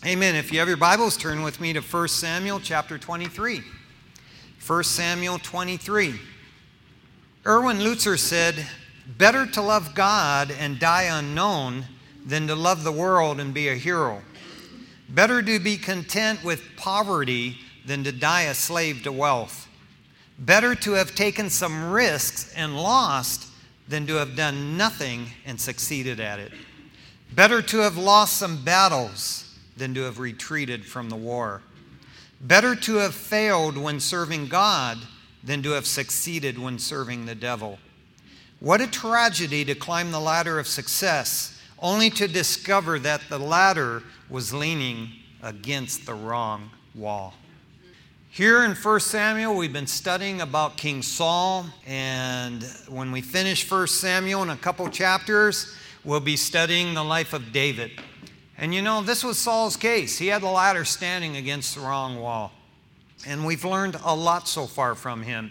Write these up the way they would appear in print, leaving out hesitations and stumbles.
Amen. If you have your Bibles, turn with me to 1 Samuel chapter 23. 1 Samuel 23. Erwin Lutzer said, "Better to love God and die unknown than to love the world and be a hero. Better to be content with poverty than to die a slave to wealth. Better to have taken some risks and lost than to have done nothing and succeeded at it. Better to have lost some battles than to have retreated from the war. Better to have failed when serving God than to have succeeded when serving the devil. What a tragedy to climb the ladder of success, only to discover that the ladder was leaning against the wrong wall." Here in 1 Samuel, we've been studying about King Saul, and when we finish 1 Samuel in a couple chapters, we'll be studying the life of David. And you know, this was Saul's case. He had the ladder standing against the wrong wall. And we've learned a lot so far from him.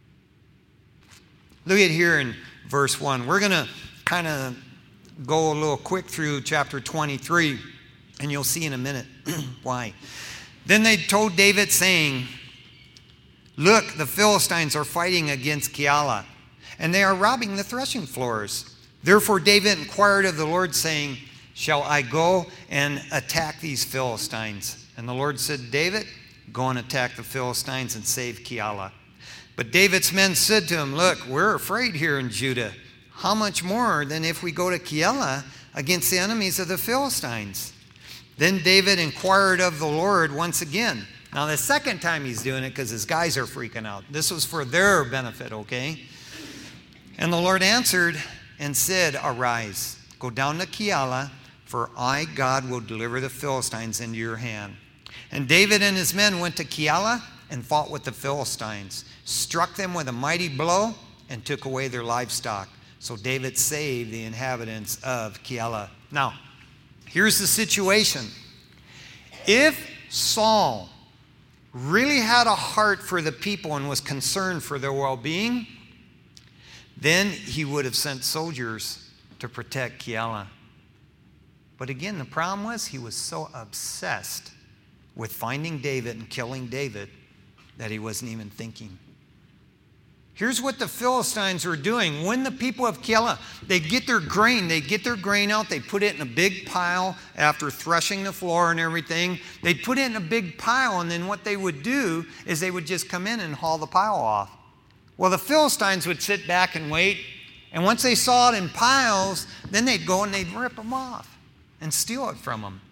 Look at here in verse 1. We're going to kind of go a little quick through chapter 23, and you'll see in a minute why. Then they told David, saying, "Look, the Philistines are fighting against Keilah, and they are robbing the threshing floors." Therefore David inquired of the Lord, saying, "Shall I go and attack these Philistines?" And the Lord said, "David, go and attack the Philistines and save Keilah." But David's men said to him, "Look, we're afraid here in Judah. How much more than if we go to Keilah against the enemies of the Philistines?" Then David inquired of the Lord once again. Now the second time he's doing it because his guys are freaking out. This was for their benefit, okay? And the Lord answered and said, "Arise, go down to Keilah, for I, God, will deliver the Philistines into your hand." And David and his men went to Keilah and fought with the Philistines, struck them with a mighty blow, and took away their livestock. So David saved the inhabitants of Keilah. Now, here's the situation. If Saul really had a heart for the people and was concerned for their well-being, then he would have sent soldiers to protect Keilah. But again, the problem was he was so obsessed with finding David and killing David that he wasn't even thinking. Here's what the Philistines were doing. When the people of Keilah, they'd get their grain out, they'd put it in a big pile after threshing the floor and everything. They'd put it in a big pile, and then what they would do is they would just come in and haul the pile off. Well, the Philistines would sit back and wait, and once they saw it in piles, then they'd go and they'd rip them off and steal it from them.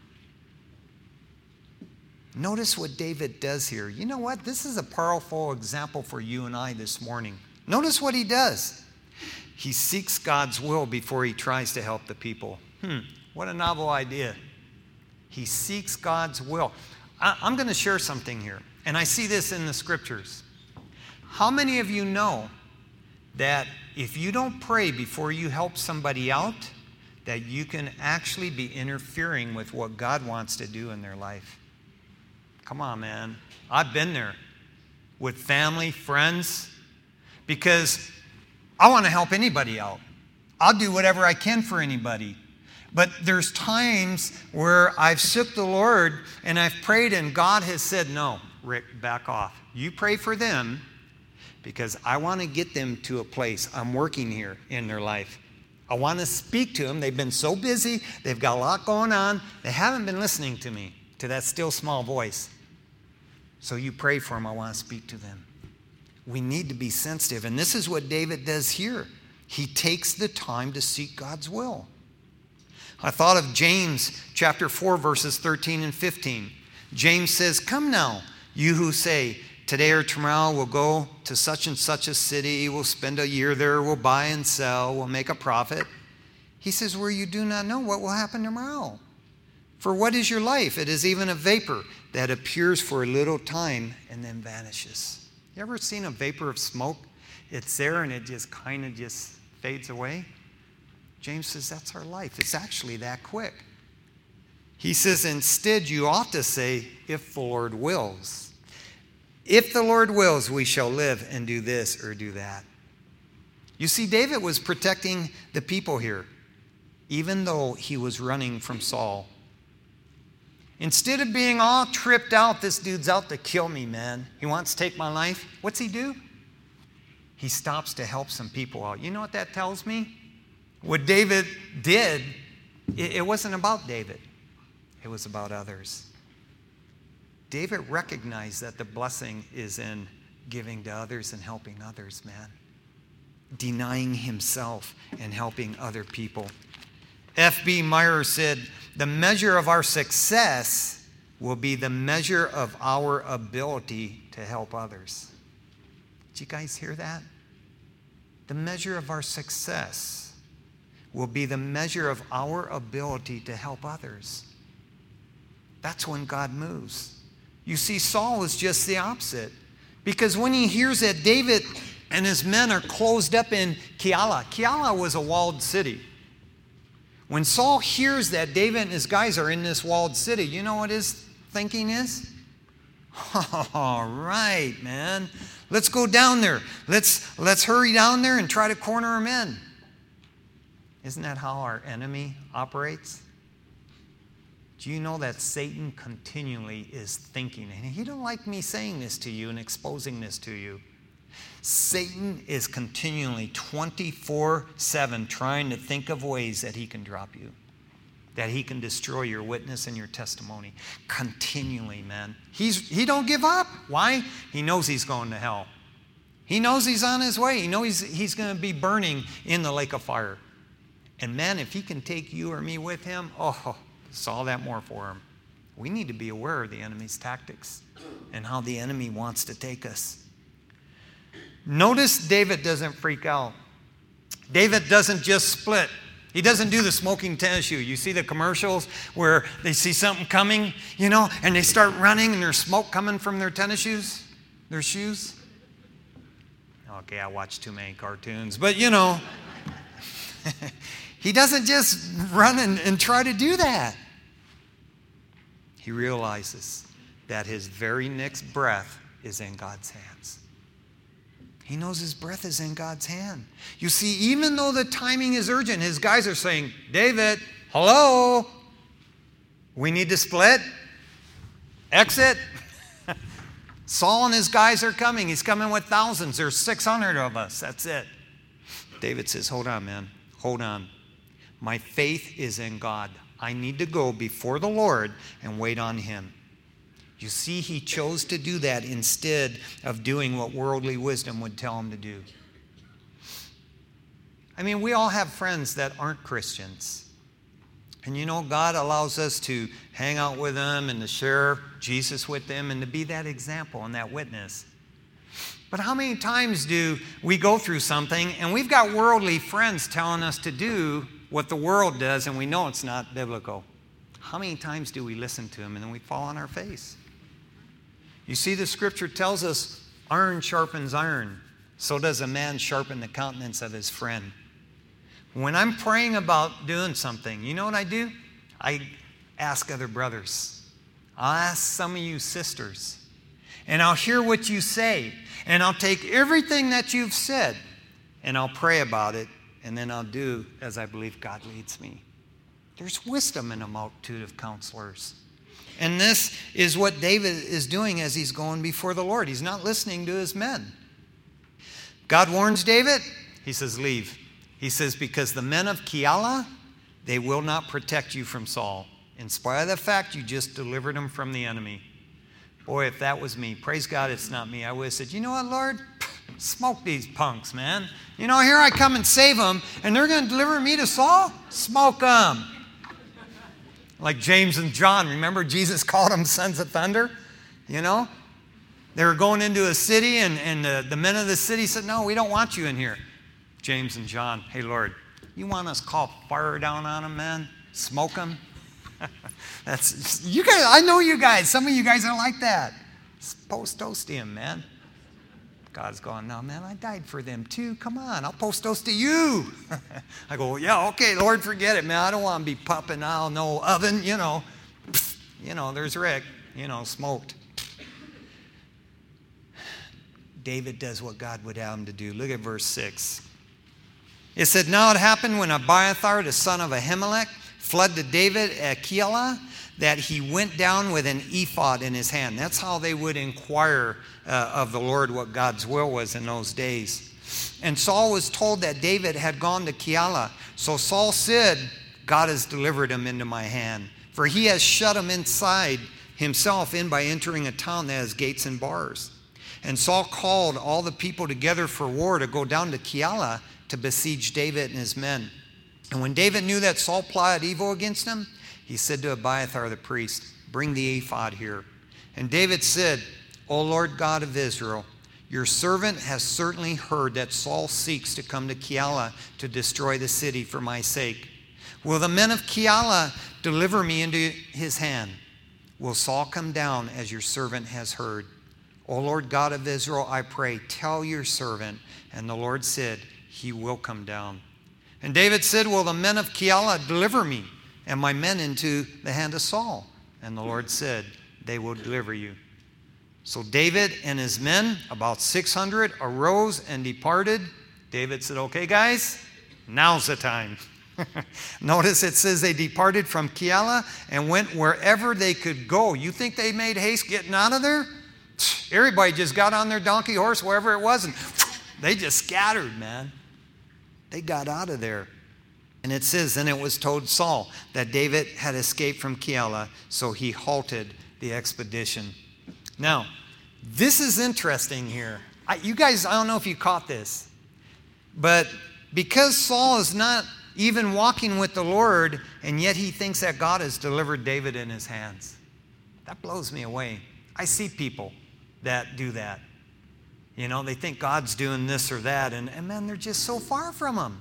Notice what David does here. You know what? This is a powerful example for you and I this morning. Notice what he does. He seeks God's will before he tries to help the people. What a novel idea. He seeks God's will. I'm going to share something here, and I see this in the scriptures. How many of you know that if you don't pray before you help somebody out, that you can actually be interfering with what God wants to do in their life? Come on, man. I've been there with family, friends, because I want to help anybody out. I'll do whatever I can for anybody. But there's times where I've shook the Lord and I've prayed and God has said, "No, Rick, back off. You pray for them because I want to get them to a place. I'm working here in their life. I want to speak to them. They've been so busy. They've got a lot going on. They haven't been listening to me, to that still small voice. So you pray for them. I want to speak to them." We need to be sensitive. And this is what David does here. He takes the time to seek God's will. I thought of James chapter 4, verses 13 and 15. James says, "Come now, you who say, today or tomorrow we'll go to such and such a city, we'll spend a year there, we'll buy and sell, we'll make a profit." He says, "Where you do not know what will happen tomorrow. For what is your life? It is even a vapor that appears for a little time and then vanishes." You ever seen a vapor of smoke? It's there and it just kind of just fades away. James says that's our life. It's actually that quick. He says, instead you ought to say, "If the Lord wills. If the Lord wills, we shall live and do this or do that." You see, David was protecting the people here, even though he was running from Saul. Instead of being all tripped out, this dude's out to kill me, man. He wants to take my life. What's he do? He stops to help some people out. You know what that tells me? What David did, it wasn't about David. It was about others. David recognized that the blessing is in giving to others and helping others, man. Denying himself and helping other people. F.B. Meyer said, the measure of our success will be the measure of our ability to help others. Did you guys hear that? The measure of our success will be the measure of our ability to help others. That's when God moves. You see, Saul was just the opposite. Because when he hears that David and his men are closed up in Keilah. Keilah was a walled city. When Saul hears that David and his guys are in this walled city, you know what his thinking is? All right, man. Let's go down there. Let's hurry down there and try to corner them in. Isn't that how our enemy operates? Do you know that Satan continually is thinking, and he don't like me saying this to you and exposing this to you. Satan is continually 24/7 trying to think of ways that he can drop you, that he can destroy your witness and your testimony. Continually, man. He don't give up. Why? He knows he's going to hell. He knows he's on his way. He knows he's going to be burning in the lake of fire. And man, if he can take you or me with him, it's all that more for him. We need to be aware of the enemy's tactics and how the enemy wants to take us. Notice David doesn't freak out. David doesn't just split. He doesn't do the smoking tennis shoe. You see the commercials where they see something coming, and they start running and there's smoke coming from their tennis shoes, their shoes. Okay, I watch too many cartoons, but he doesn't just run and try to do that. He realizes that his very next breath is in God's hands. He knows his breath is in God's hand. You see, even though the timing is urgent, his guys are saying, David, hello, we need to split, exit. Saul and his guys are coming. He's coming with thousands. There's 600 of us. That's it. David says, hold on, man. Hold on. My faith is in God. I need to go before the Lord and wait on him. You see, he chose to do that instead of doing what worldly wisdom would tell him to do. I mean, we all have friends that aren't Christians. And God allows us to hang out with them and to share Jesus with them and to be that example and that witness. But how many times do we go through something and we've got worldly friends telling us to do what the world does and we know it's not biblical? How many times do we listen to them and then we fall on our face? You see, the scripture tells us iron sharpens iron. So does a man sharpen the countenance of his friend. When I'm praying about doing something, you know what I do? I ask other brothers. I'll ask some of you sisters. And I'll hear what you say. And I'll take everything that you've said and I'll pray about it. And then I'll do as I believe God leads me. There's wisdom in a multitude of counselors. And this is what David is doing as he's going before the Lord. He's not listening to his men. God warns David. He says, leave. He says, because the men of Keilah, they will not protect you from Saul. In spite of the fact you just delivered him from the enemy. Boy, if that was me, praise God it's not me. I would have said, you know what, Lord? Smoke these punks, man. Here I come and save them, and they're going to deliver me to Saul? Smoke them. Like James and John. Remember Jesus called them sons of thunder? They were going into a city, and the men of the city said, no, we don't want you in here. James and John, hey, Lord, you want us to call fire down on them, man? Smoke them? That's you guys. I know you guys. Some of you guys are like that. Post toast to him, man. God's going, no, man, I died for them too. Come on, I'll post toast to you. I go, yeah, okay, Lord, forget it, man. I don't want to be popping out no oven, there's Rick, smoked. David does what God would have him to do. Look at verse 6. It said, now it happened when Abiathar, the son of Ahimelech, flood to David at Keilah, that he went down with an ephod in his hand. That's how they would inquire of the Lord what God's will was in those days. And Saul was told that David had gone to Keilah. So Saul said, God has delivered him into my hand, for he has shut him inside himself in by entering a town that has gates and bars. And Saul called all the people together for war to go down to Keilah to besiege David and his men. And when David knew that Saul plotted evil against him, he said to Abiathar the priest, bring the ephod here. And David said, O Lord God of Israel, your servant has certainly heard that Saul seeks to come to Keilah to destroy the city for my sake. Will the men of Keilah deliver me into his hand? Will Saul come down as your servant has heard? O Lord God of Israel, I pray, tell your servant. And the Lord said, he will come down. And David said, will the men of Keilah deliver me and my men into the hand of Saul? And the Lord said, they will deliver you. So David and his men, about 600, arose and departed. David said, okay, guys, now's the time. Notice it says they departed from Keilah and went wherever they could go. You think they made haste getting out of there? Everybody just got on their donkey, horse, wherever it was, and they just scattered, man. They got out of there. And it says, and it was told Saul that David had escaped from Keilah, so he halted the expedition. Now, this is interesting here. You guys, I don't know if you caught this, but because Saul is not even walking with the Lord, and yet he thinks that God has delivered David in his hands. That blows me away. I see people that do that. You know, they think God's doing this or that, and man, they're just so far from him.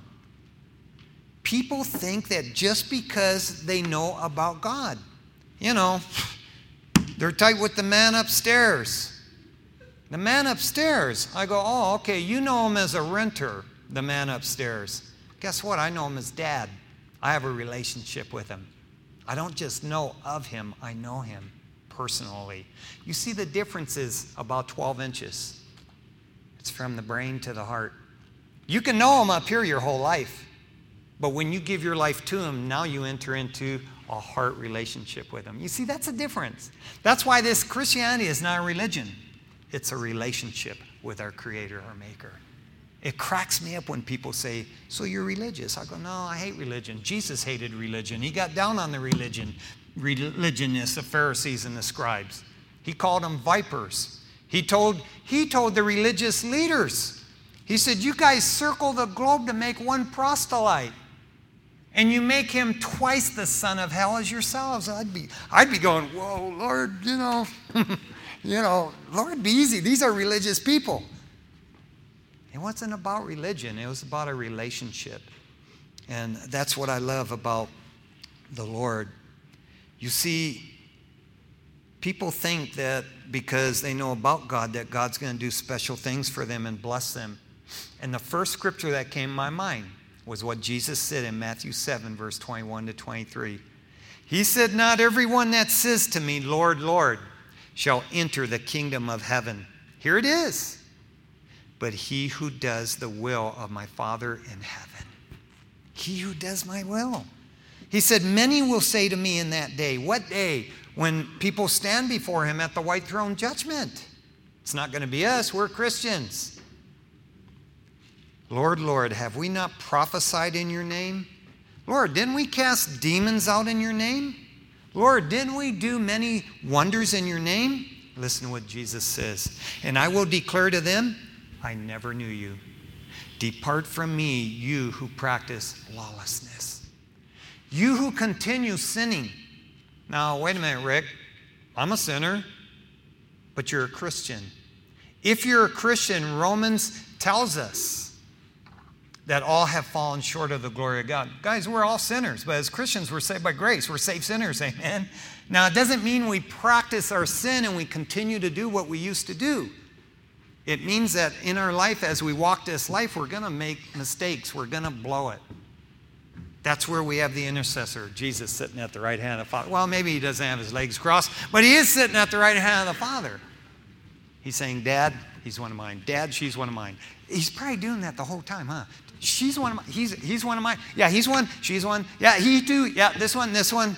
People think that just because they know about God, you know, they're tight with the man upstairs. The man upstairs. I go, oh, okay, you know him as a renter, the man upstairs. Guess what? I know him as Dad. I have a relationship with him. I don't just know of him, I know him personally. You see, the difference is about 12 inches. It's from the brain to the heart. You can know him up here your whole life, but when you give your life to him, now you enter into a heart relationship with him. You see, that's a difference. That's why this Christianity is not a religion. It's a relationship with our Creator, our Maker. It cracks me up when people say, so you're religious. I go, no, I hate religion. Jesus hated religion. He got down on the religionists, the Pharisees and the scribes. He called them vipers. He told the religious leaders, he said, you guys circle the globe to make one proselyte, and you make him twice the son of hell as yourselves. I'd be going, whoa, Lord, Lord, be easy. These are religious people. It wasn't about religion. It was about a relationship. And that's what I love about the Lord. You see, people think that because they know about God, that God's going to do special things for them and bless them. And the first scripture that came to my mind was what Jesus said in Matthew 7, verse 21 to 23. He said, not everyone that says to me, Lord, Lord, shall enter the kingdom of heaven. Here it is. But he who does the will of my Father in heaven. He who does my will. He said, many will say to me in that day. What day? When people stand before him at the white throne judgment. It's not going to be us. We're Christians. Lord, Lord, have we not prophesied in your name? Lord, didn't we cast demons out in your name? Lord, didn't we do many wonders in your name? Listen to what Jesus says. And I will declare to them, I never knew you. Depart from me, you who practice lawlessness. You who continue sinning. Now, wait a minute, Rick. I'm a sinner, but you're a Christian. If you're a Christian, Romans tells us that all have fallen short of the glory of God. Guys, we're all sinners, but as Christians, we're saved by grace. We're saved sinners, amen? Now, it doesn't mean we practice our sin and we continue to do what we used to do. It means that in our life, as we walk this life, we're going to make mistakes. We're going to blow it. That's where we have the intercessor, Jesus sitting at the right hand of the Father. Well, maybe he doesn't have his legs crossed, but he is sitting at the right hand of the Father. He's saying, Dad, he's one of mine. Dad, she's one of mine. He's probably doing that the whole time, huh? She's one of mine. He's one of mine. Yeah, he's one. She's one. Yeah, he too. Yeah, this one, this one.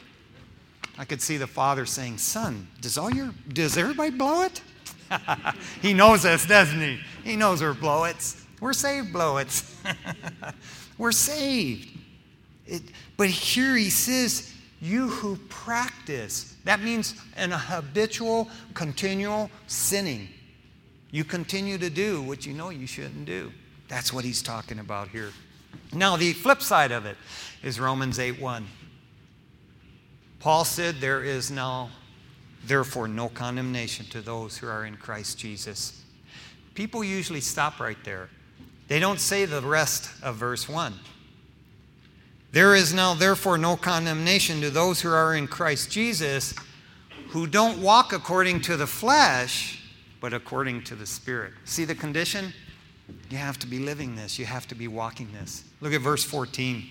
I could see the father saying, son, does everybody blow it? He knows us, doesn't he? He knows we're blow-its. We're saved blow-its. We're saved. But here he says, you who practice. That means in a habitual, continual sinning. You continue to do what you know you shouldn't do. That's what he's talking about here. Now, the flip side of it is Romans 8:1. Paul said, there is now, therefore, no condemnation to those who are in Christ Jesus. People usually stop right there. They don't say the rest of verse 1. There is now, therefore, no condemnation to those who are in Christ Jesus, who don't walk according to the flesh, but according to the Spirit. See the condition? You have to be living this. You have to be walking this. Look at verse 14.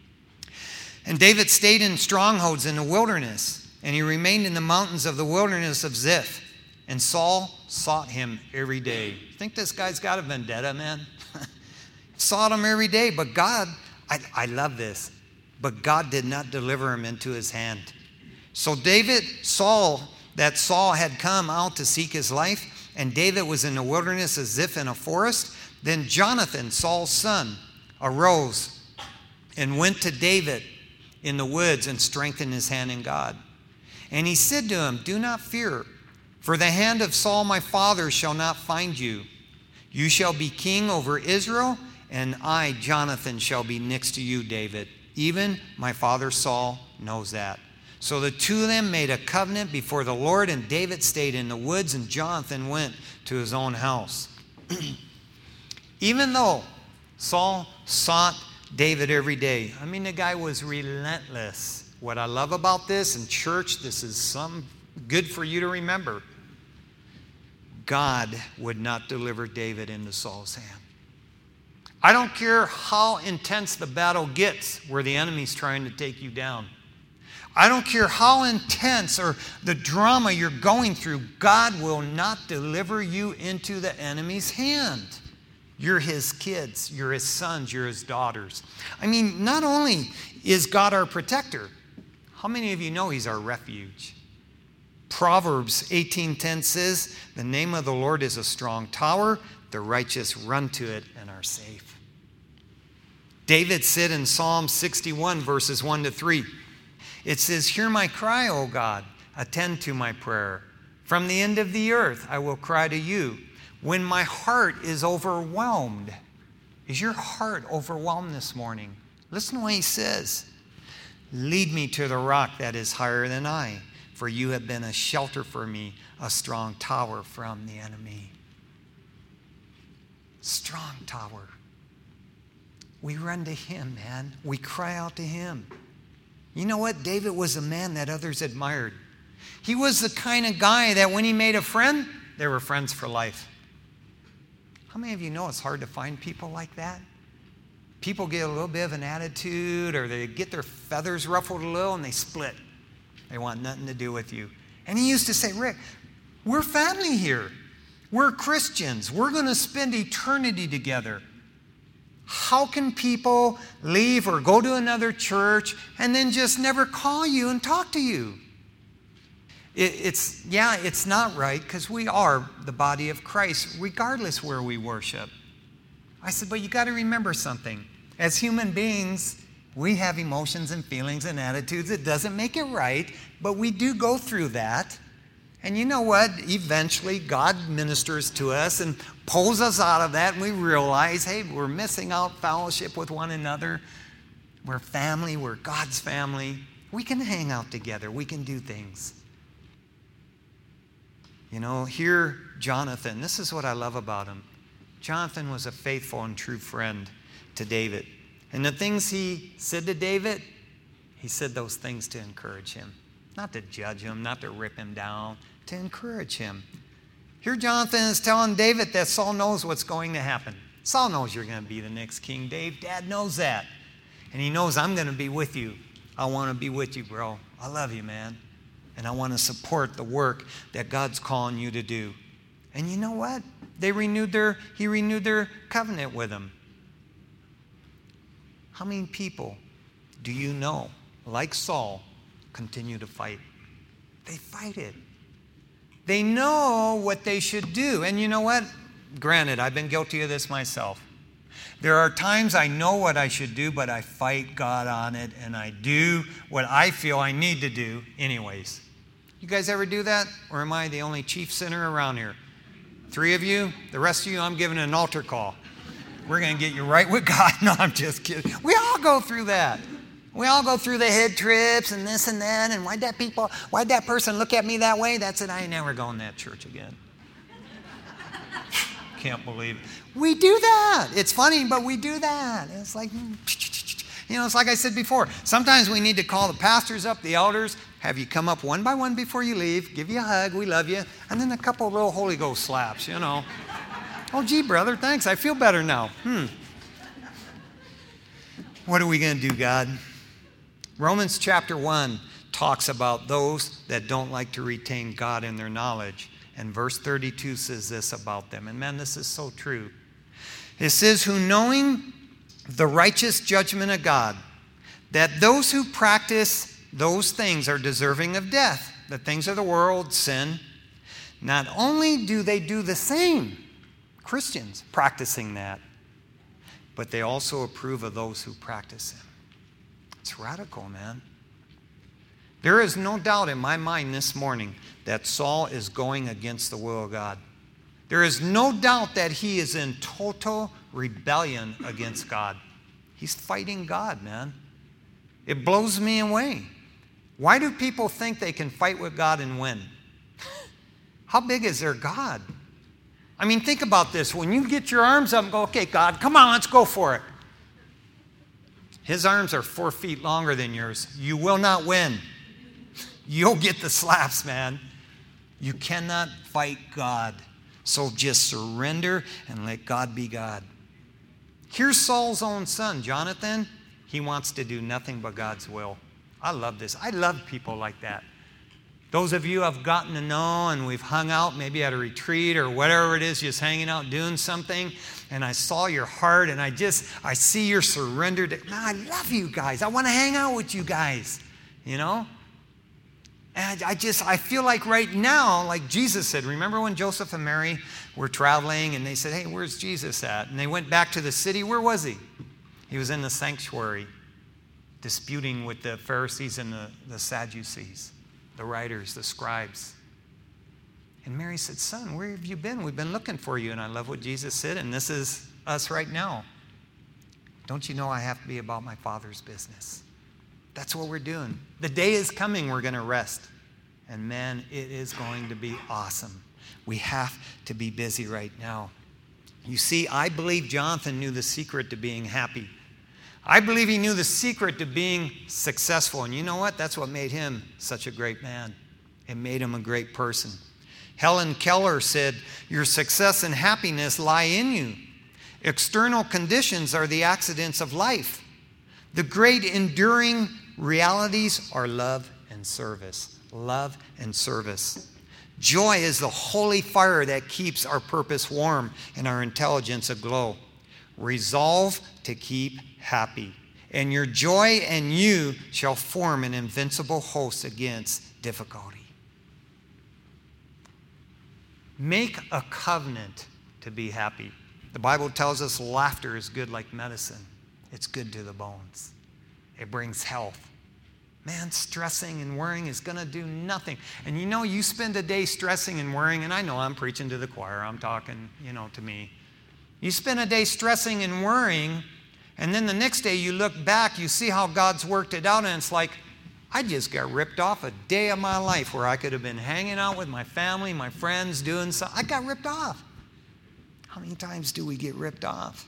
And David stayed in strongholds in the wilderness, and he remained in the mountains of the wilderness of Ziph. And Saul sought him every day. Think this guy's got a vendetta, man? Sought him every day, but God, I love this, but God did not deliver him into his hand. So Saul had come out to seek his life, and David was in the wilderness of Ziph in a forest. Then Jonathan, Saul's son, arose and went to David in the woods and strengthened his hand in God. And he said to him, do not fear, for the hand of Saul my father shall not find you. You shall be king over Israel, and I, Jonathan, shall be next to you, David. Even my father Saul knows that. So the two of them made a covenant before the Lord, and David stayed in the woods, and Jonathan went to his own house. Even though Saul sought David every day, I mean, the guy was relentless. What I love about this, in church, this is something good for you to remember. God would not deliver David into Saul's hand. I don't care how intense the battle gets where the enemy's trying to take you down. I don't care how intense or the drama you're going through, God will not deliver you into the enemy's hand. You're his kids, you're his sons, you're his daughters. I mean, not only is God our protector, how many of you know he's our refuge? Proverbs 18:10 says, the name of the Lord is a strong tower, the righteous run to it and are safe. David said in Psalm 61, verses 1-3, it says, hear my cry, O God, attend to my prayer. From the end of the earth I will cry to you. When my heart is overwhelmed. Is your heart overwhelmed this morning? Listen to what he says. Lead me to the rock that is higher than I, for you have been a shelter for me, a strong tower from the enemy. Strong tower. We run to him, man. We cry out to him. You know what? David was a man that others admired. He was the kind of guy that when he made a friend, they were friends for life. How many of you know it's hard to find people like that? People get a little bit of an attitude, or they get their feathers ruffled a little and they split. They want nothing to do with you. And he used to say, Rick, we're family here. We're Christians. We're going to spend eternity together. How can people leave or go to another church and then just never call you and talk to you? It's not right, because we are the body of Christ, regardless where we worship. I said, but you got to remember something. As human beings, we have emotions and feelings and attitudes. It doesn't make it right, but we do go through that. And you know what? Eventually, God ministers to us and pulls us out of that, and we realize, hey, we're missing out fellowship with one another. We're family. We're God's family. We can hang out together. We can do things. You know, here, Jonathan, this is what I love about him. Jonathan was a faithful and true friend to David. And the things he said to David, he said those things to encourage him. Not to judge him, not to rip him down, to encourage him. Here Jonathan is telling David that Saul knows what's going to happen. Saul knows you're going to be the next king, Dave. Dad knows that. And he knows I'm going to be with you. I want to be with you, bro. I love you, man. And I want to support the work that God's calling you to do. And you know what? He renewed their covenant with him. How many people do you know, like Saul, continue to fight? They fight it. They know what they should do. And you know what? Granted, I've been guilty of this myself. There are times I know what I should do, but I fight God on it, and I do what I feel I need to do anyways. You guys ever do that? Or am I the only chief sinner around here? 3 of you? The rest of you, I'm giving an altar call. We're going to get you right with God. No, I'm just kidding. We all go through that. We all go through the head trips and this and that, and why'd that person look at me that way? That's it. I ain't never going to that church again. Can't believe it. We do that. It's funny, but we do that. It's like, it's like I said before. Sometimes we need to call the pastors up, the elders, have you come up one by one before you leave, give you a hug, we love you, and then a couple of little Holy Ghost slaps, Oh, gee, brother, thanks. I feel better now. What are we going to do, God? Romans chapter 1 talks about those that don't like to retain God in their knowledge. And verse 32 says this about them. And man, this is so true. It says, who knowing the righteous judgment of God, that those who practice those things are deserving of death, the things of the world, sin, not only do they do the same, Christians practicing that, but they also approve of those who practice it. It's radical, man. There is no doubt in my mind this morning that Saul is going against the will of God. There is no doubt that he is in total rebellion against God. He's fighting God, man. It blows me away. Why do people think they can fight with God and win? How big is their God? I mean, think about this. When you get your arms up and go, okay, God, come on, let's go for it. His arms are 4 feet longer than yours. You will not win. You'll get the slaps, man. You cannot fight God. So just surrender and let God be God. Here's Saul's own son, Jonathan. He wants to do nothing but God's will. I love this. I love people like that. Those of you I've gotten to know and we've hung out maybe at a retreat or whatever it is, just hanging out doing something, and I saw your heart and I see your surrender. I love you guys. I want to hang out with you guys, And I feel like right now, like Jesus said, remember when Joseph and Mary were traveling and they said, hey, where's Jesus at? And they went back to the city. Where was he? He was in the sanctuary disputing with the Pharisees and the Sadducees, the writers, the scribes. And Mary said, son, where have you been? We've been looking for you. And I love what Jesus said, and this is us right now. Don't you know I have to be about my Father's business? That's what we're doing. The day is coming we're going to rest. And man, it is going to be awesome. We have to be busy right now. You see, I believe Jonathan knew the secret to being happy. I believe he knew the secret to being successful. And you know what? That's what made him such a great man. It made him a great person. Helen Keller said, your success and happiness lie in you. External conditions are the accidents of life. The great enduring realities are love and service. Love and service. Joy is the holy fire that keeps our purpose warm and our intelligence aglow. Resolve to keep happy, and your joy and you shall form an invincible host against difficulty. Make a covenant to be happy. The Bible tells us laughter is good like medicine. It's good to the bones. It brings health. Man, stressing and worrying is going to do nothing. And you spend a day stressing and worrying, and I know I'm preaching to the choir. I'm talking, to me. You spend a day stressing and worrying, and then the next day you look back, you see how God's worked it out, and it's like, I just got ripped off a day of my life where I could have been hanging out with my family, my friends, doing something. I got ripped off. How many times do we get ripped off?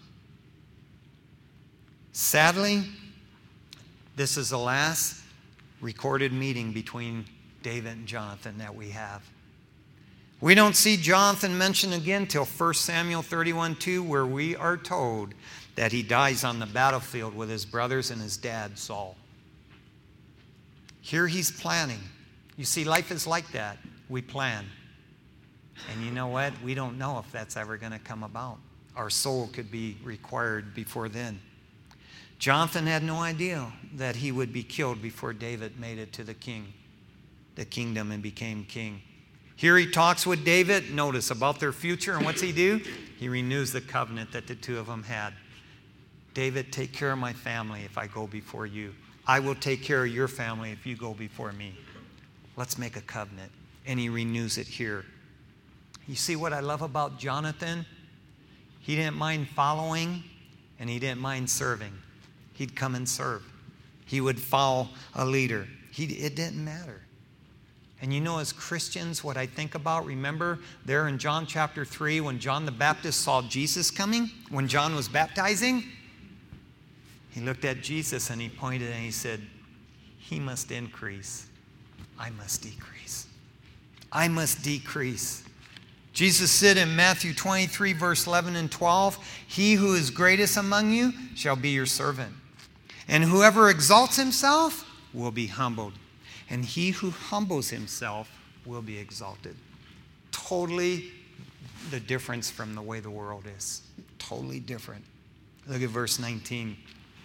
Sadly, this is the last recorded meeting between David and Jonathan that we have. We don't see Jonathan mentioned again till 1 Samuel 31:2, where we are told that he dies on the battlefield with his brothers and his dad, Saul. Here he's planning. You see, life is like that. We plan. And you know what? We don't know if that's ever going to come about. Our soul could be required before then. Jonathan had no idea that he would be killed before David made it to the kingdom, and became king. Here he talks with David, notice, about their future. And what's he do? He renews the covenant that the two of them had. David, take care of my family if I go before you. I will take care of your family if you go before me. Let's make a covenant. And he renews it here. You see what I love about Jonathan? He didn't mind following, and he didn't mind serving. He'd come and serve. He would follow a leader. It didn't matter. And you know, as Christians, what I think about, remember there in John chapter 3, when John the Baptist saw Jesus coming, when John was baptizing, he looked at Jesus and he pointed and he said, he must increase. I must decrease. I must decrease. Jesus said in Matthew 23, verse 11 and 12, he who is greatest among you shall be your servant. And whoever exalts himself will be humbled. And he who humbles himself will be exalted. Totally the difference from the way the world is. Totally different. Look at verse 19.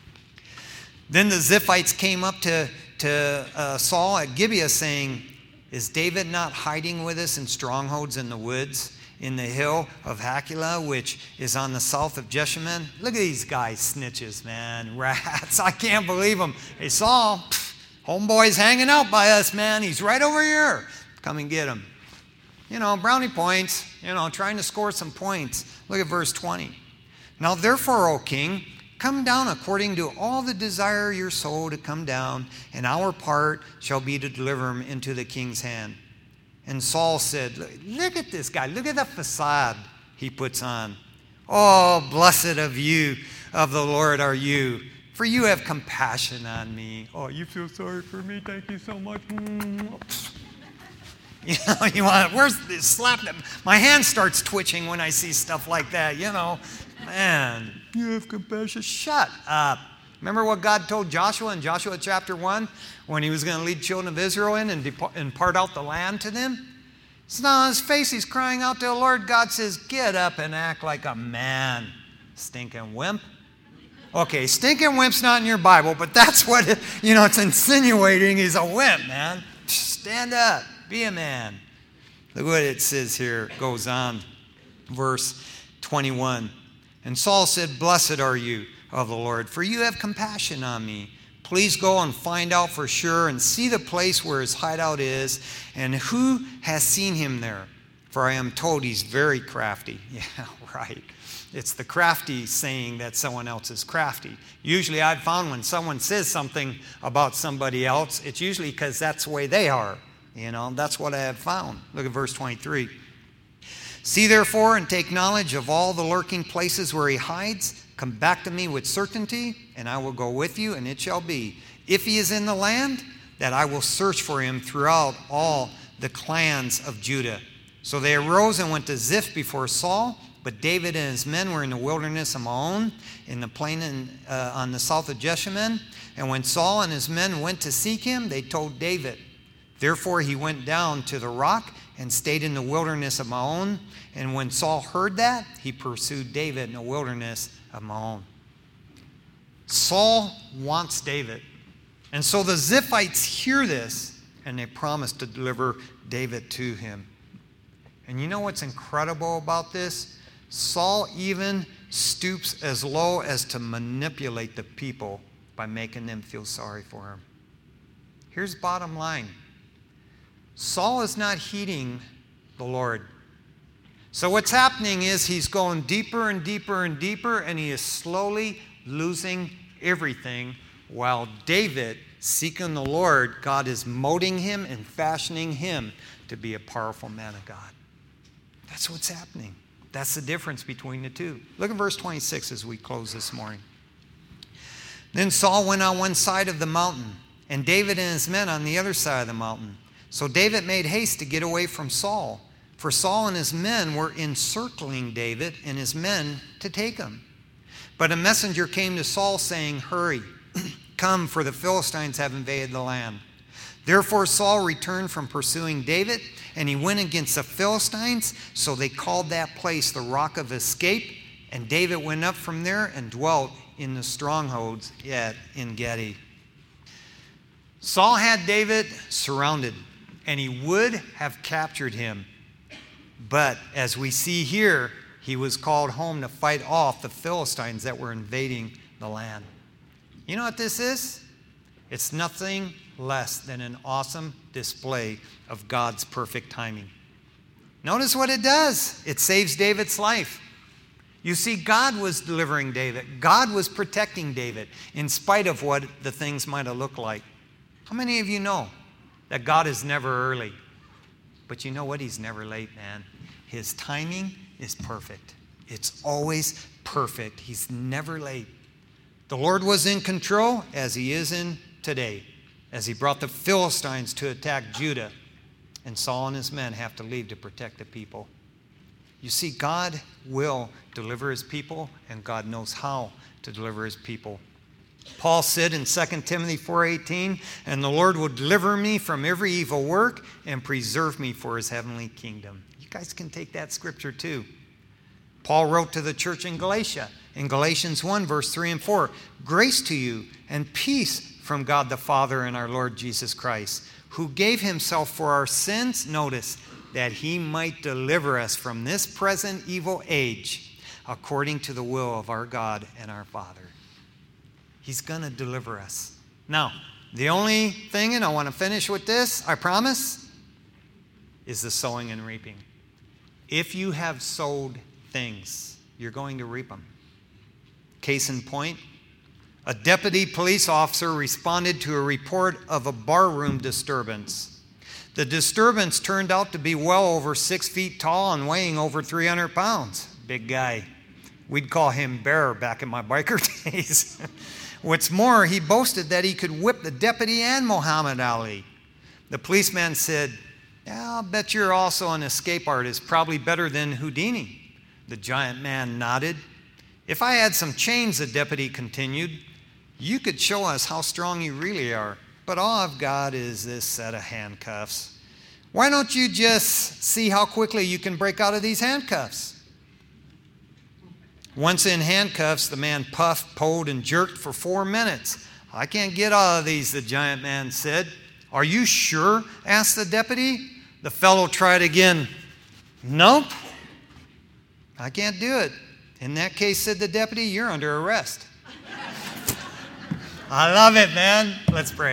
Then the Ziphites came up to Saul at Gibeah, saying, is David not hiding with us in strongholds in the woods, in the hill of Hachilah, which is on the south of Jeshimon? Look at these guys, snitches, man, rats. I can't believe them. Hey, Saul, homeboy's hanging out by us, man. He's right over here. Come and get him. You know, brownie points, trying to score some points. Look at verse 20. Now therefore, O king, come down according to all the desire of your soul to come down, and our part shall be to deliver him into the king's hand. And Saul said, look at this guy. Look at the facade he puts on. Oh, blessed of you, of the Lord are you, for you have compassion on me. Oh, you feel sorry for me? Thank you so much. You want, where's this slap? My hand starts twitching when I see stuff like that, Man, you have compassion. Shut up. Remember what God told Joshua in Joshua chapter 1 when he was going to lead children of Israel in and part out the land to them? So now on his face he's crying out to the Lord. God says, get up and act like a man, stinking wimp. Okay, stinking wimp's not in your Bible, but that's what, it's insinuating he's a wimp, man. Stand up. Be a man. Look what it says here. It goes on. Verse 21. And Saul said, blessed are you of the Lord, for you have compassion on me. Please go and find out for sure and see the place where his hideout is and who has seen him there. For I am told he's very crafty. Yeah, right. It's the crafty saying that someone else is crafty. Usually I've found when someone says something about somebody else, it's usually because that's the way they are. That's what I have found. Look at verse 23. See therefore and take knowledge of all the lurking places where he hides. Come back to me with certainty, and I will go with you, and it shall be, if he is in the land, that I will search for him throughout all the clans of Judah. So they arose and went to Ziph before Saul, but David and his men were in the wilderness of Maon, in the plain on the south of Jeshimon. And when Saul and his men went to seek him, they told David. Therefore he went down to the rock and stayed in the wilderness of Maon. And when Saul heard that, he pursued David in the wilderness of Maon. Saul wants David. And so the Ziphites hear this, and they promise to deliver David to him. And you know what's incredible about this? Saul even stoops as low as to manipulate the people by making them feel sorry for him. Here's the bottom line. Saul is not heeding the Lord. So what's happening is he's going deeper and deeper and deeper, and he is slowly losing everything, while David, seeking the Lord, God is molding him and fashioning him to be a powerful man of God. That's what's happening. That's the difference between the two. Look at verse 26 as we close this morning. Then Saul went on one side of the mountain, and David and his men on the other side of the mountain. So David made haste to get away from Saul, for Saul and his men were encircling David and his men to take him. But a messenger came to Saul saying, hurry, come, for the Philistines have invaded the land. Therefore Saul returned from pursuing David, and he went against the Philistines, so they called that place the Rock of Escape. And David went up from there and dwelt in the strongholds at En-gedi. Saul had David surrounded, and he would have captured him. But as we see here, he was called home to fight off the Philistines that were invading the land. You know what this is? It's nothing less than an awesome display of God's perfect timing. Notice what it does. It saves David's life. You see, God was delivering David. God was protecting David in spite of what the things might have looked like. How many of you know that God is never early? But you know what? He's never late, man. His timing is perfect. It's always perfect. He's never late. The Lord was in control as he is in today, as he brought the Philistines to attack Judah, and Saul and his men have to leave to protect the people. You see, God will deliver his people, and God knows how to deliver his people. Paul said in 2 Timothy 4:18, "And the Lord will deliver me from every evil work and preserve me for his heavenly kingdom." You guys can take that scripture too. Paul wrote to the church in Galatia, in Galatians 1, verse 3 and 4, "Grace to you and peace from God the Father and our Lord Jesus Christ, who gave himself for our sins," notice, "that he might deliver us from this present evil age, according to the will of our God and our Father." He's going to deliver us. Now, the only thing, and I want to finish with this, I promise, is the sowing and reaping. If you have sowed things, you're going to reap them. Case in point, a deputy police officer responded to a report of a barroom disturbance. The disturbance turned out to be well over 6 feet tall and weighing over 300 pounds. Big guy. We'd call him Bear back in my biker days. What's more, he boasted that he could whip the deputy and Muhammad Ali. The policeman said, "Yeah, I'll bet you're also an escape artist, probably better than Houdini." The giant man nodded. "If I had some chains," the deputy continued, "you could show us how strong you really are. But all I've got is this set of handcuffs. Why don't you just see how quickly you can break out of these handcuffs?" Once in handcuffs, the man puffed, pulled, and jerked for 4 minutes. "I can't get out of these," the giant man said. "Are you sure?" asked the deputy. The fellow tried again. "Nope, I can't do it." "In that case," said the deputy, "you're under arrest." I love it, man. Let's pray.